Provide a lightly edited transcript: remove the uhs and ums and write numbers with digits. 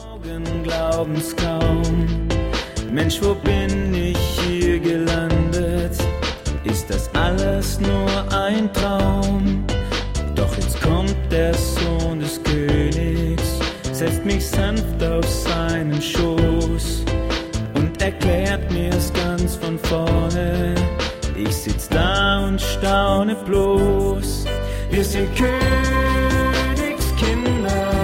Augen glauben's kaum. Mensch, wo bin ich hier gelandet? Ist das alles nur ein Traum? Doch jetzt kommt der Sohn des Königs, setzt mich sanft auf seinen Schoß und erklärt mir's ganz von vorne. Ich sitz da und staune bloß. Wir sind Königskinder,